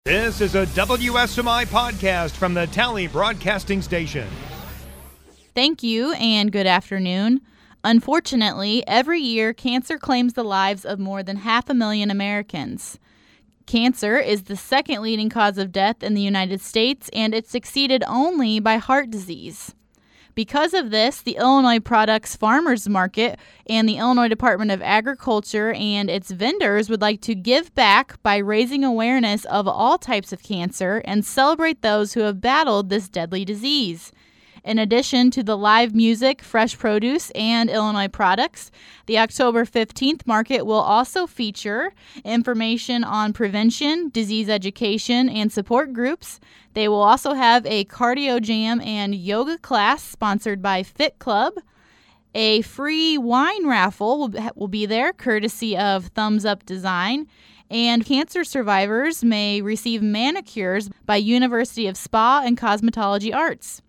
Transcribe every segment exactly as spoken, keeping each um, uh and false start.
This is a W S M I podcast from the Tally Broadcasting Station. Thank you and good afternoon. Unfortunately, every year cancer claims the lives of more than half a million Americans. Cancer is the second leading cause of death in the United States, and it's succeeded only by heart disease. Because of this, the Illinois Products Farmers Market and the Illinois Department of Agriculture and its vendors would like to give back by raising awareness of all types of cancer and celebrate those who have battled this deadly disease. In addition to the live music, fresh produce, and Illinois products, the October fifteenth market will also feature information on prevention, disease education, and support groups. They will also have a cardio jam and yoga class sponsored by Fit Club. A free wine raffle will, will be there, courtesy of Thumbs Up Design. And cancer survivors may receive manicures by University of Spa and Cosmetology Arts.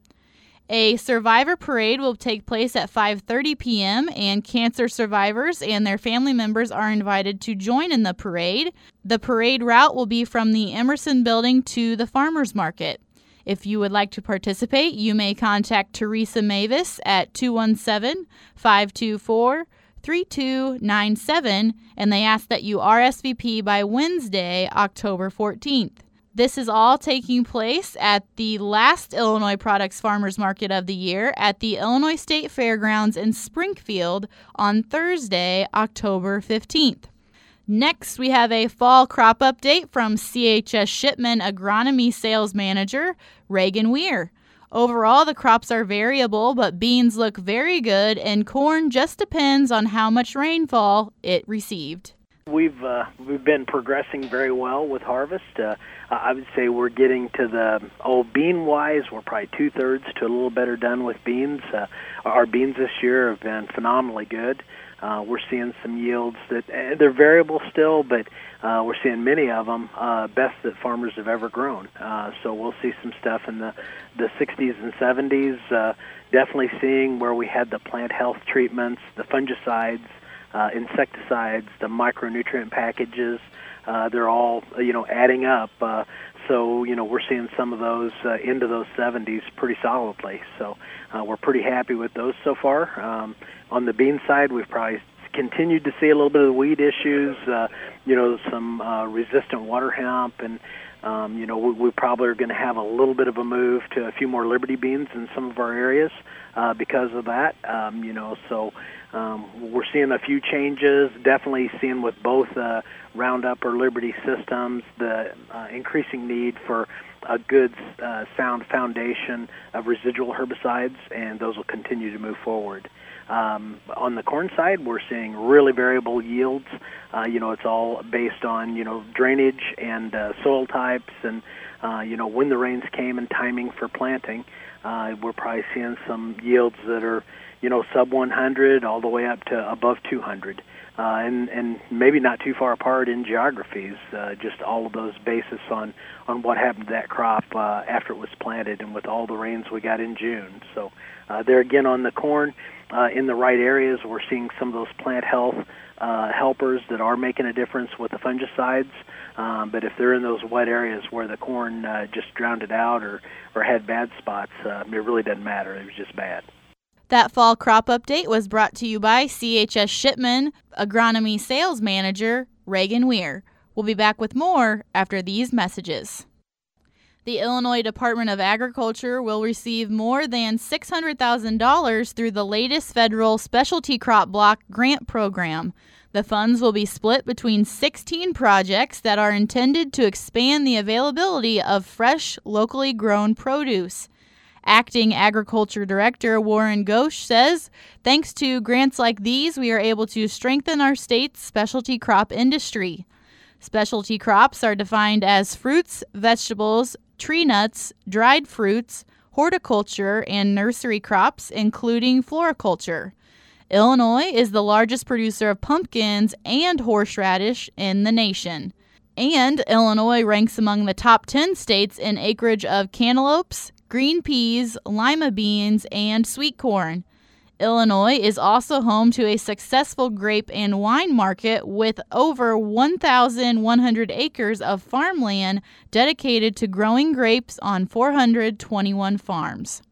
A survivor parade will take place at five thirty p.m., and cancer survivors and their family members are invited to join in the parade. The parade route will be from the Emerson Building to the Farmers Market. If you would like to participate, you may contact Teresa Mavis at two one seven, five two four, three two nine seven, and they ask that you R S V P by Wednesday, October fourteenth. This is all taking place at the last Illinois Products Farmers Market of the year at the Illinois State Fairgrounds in Springfield on Thursday, October fifteenth. Next, we have a fall crop update from C H S Shipman Agronomy Sales Manager, Reagan Weir. Overall, the crops are variable, but beans look very good, and corn just depends on how much rainfall it received. We've uh, we've been progressing very well with harvest. Uh, I would say we're getting to the, oh, bean-wise, we're probably two-thirds to a little better done with beans. Uh, our beans this year have been phenomenally good. Uh, we're seeing some yields that, uh, they're variable still, but uh, we're seeing many of them uh, best that farmers have ever grown. Uh, so we'll see some stuff in the, the sixties and seventies. Uh, definitely seeing where we had the plant health treatments, the fungicides, Uh, insecticides, the micronutrient packages, uh, they're all, you know, adding up. Uh, so, you know, we're seeing some of those uh, into those seventies pretty solidly. So uh, we're pretty happy with those so far. Um, on the bean side, we've probably continued to see a little bit of the weed issues, uh, you know, some uh, resistant water hemp, and Um, you know, we, we probably are going to have a little bit of a move to a few more Liberty beans in some of our areas uh, because of that. Um, you know, so um, we're seeing a few changes. Definitely seeing with both uh, Roundup or Liberty systems the uh, increasing need for a good, uh, sound foundation of residual herbicides, and those will continue to move forward. Um, on the corn side, we're seeing really variable yields. Uh, you know, it's all based on, you know, drainage and uh, soil types and, uh, you know, when the rains came and timing for planting. Uh, we're probably seeing some yields that are, you know, sub one hundred all the way up to above two hundred. Uh, and, and maybe not too far apart in geographies, uh, just all of those basis on, on what happened to that crop uh, after it was planted and with all the rains we got in June. So uh, there again on the corn, uh, in the right areas, we're seeing some of those plant health uh, helpers that are making a difference with the fungicides. Um, but if they're in those wet areas where the corn uh, just drowned it out or, or had bad spots, uh, it really doesn't matter. It was just bad. That fall crop update was brought to you by C H S Shipman Agronomy Sales Manager, Reagan Weir. We'll be back with more after these messages. The Illinois Department of Agriculture will receive more than six hundred thousand dollars through the latest federal Specialty Crop Block Grant Program. The funds will be split between sixteen projects that are intended to expand the availability of fresh, locally grown produce. Acting Agriculture Director Warren Ghosh says, thanks to grants like these, we are able to strengthen our state's specialty crop industry. Specialty crops are defined as fruits, vegetables, tree nuts, dried fruits, horticulture, and nursery crops, including floriculture. Illinois is the largest producer of pumpkins and horseradish in the nation. And Illinois ranks among the top ten states in acreage of cantaloupes, green peas, lima beans, and sweet corn. Illinois is also home to a successful grape and wine market with over one thousand one hundred acres of farmland dedicated to growing grapes on four hundred twenty-one farms.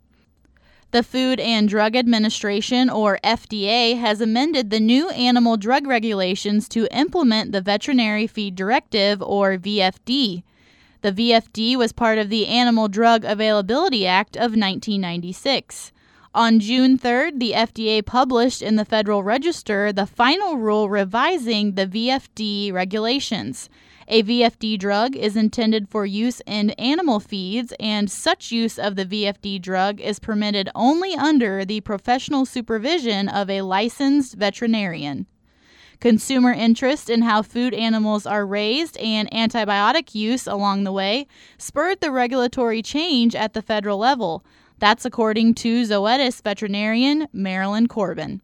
The Food and Drug Administration, or F D A, has amended the new animal drug regulations to implement the Veterinary Feed Directive, or V F D. The V F D was part of the Animal Drug Availability Act of nineteen ninety-six. On June third, the F D A published in the Federal Register the final rule revising the V F D regulations. A V F D drug is intended for use in animal feeds, and such use of the V F D drug is permitted only under the professional supervision of a licensed veterinarian. Consumer interest in how food animals are raised and antibiotic use along the way spurred the regulatory change at the federal level. That's according to Zoetis veterinarian Marilyn Corbin.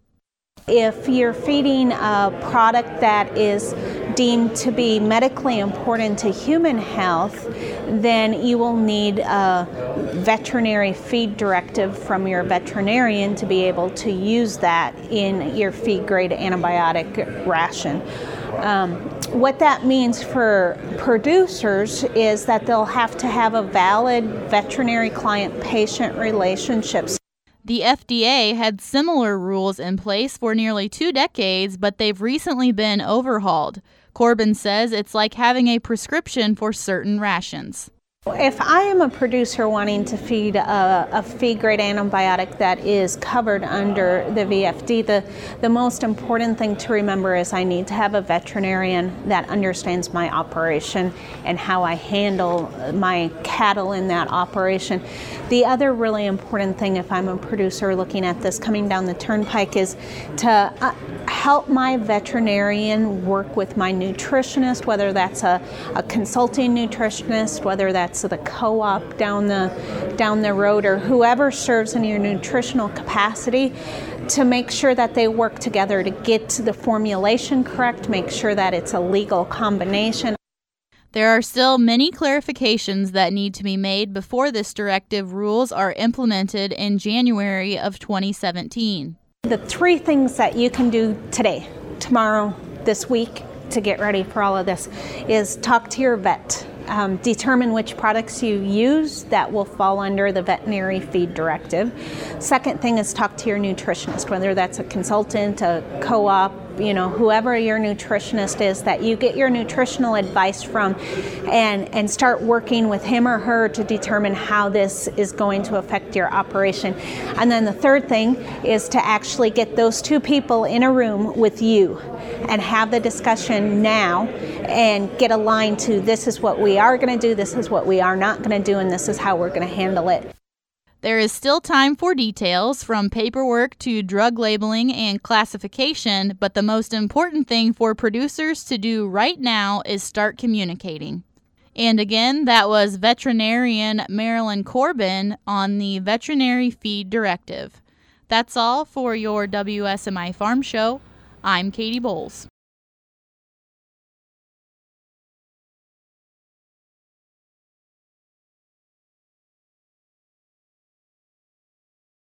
If you're feeding a product that is deemed to be medically important to human health, then you will need a veterinary feed directive from your veterinarian to be able to use that in your feed-grade antibiotic ration. Um, what that means for producers is that they'll have to have a valid veterinary client-patient relationships. The F D A had similar rules in place for nearly two decades, but they've recently been overhauled. Corbin says it's like having a prescription for certain rations. If I am a producer wanting to feed a, a feed-grade antibiotic that is covered under the V F D, the, the most important thing to remember is I need to have a veterinarian that understands my operation and how I handle my cattle in that operation. The other really important thing, if I'm a producer looking at this coming down the turnpike, is to uh, help my veterinarian work with my nutritionist, whether that's a, a consulting nutritionist, whether that's the co-op down the down the road, or whoever serves in your nutritional capacity, to make sure that they work together to get the formulation correct, make sure that it's a legal combination. There are still many clarifications that need to be made before this directive rules are implemented in January of twenty seventeen. The three things that you can do today, tomorrow, this week to get ready for all of this is talk to your vet. Um, determine which products you use that will fall under the veterinary feed directive. Second thing is talk to your nutritionist, whether that's a consultant, a co-op, you know, whoever your nutritionist is, that you get your nutritional advice from, and, and start working with him or her to determine how this is going to affect your operation. And then the third thing is to actually get those two people in a room with you and have the discussion now and get aligned to this is what we are going to do, this is what we are not going to do, and this is how we're going to handle it. There is still time for details, from paperwork to drug labeling and classification, but the most important thing for producers to do right now is start communicating. And again, that was veterinarian Marilyn Corbin on the Veterinary Feed Directive. That's all for your W S M I Farm Show. I'm Katie Bowles.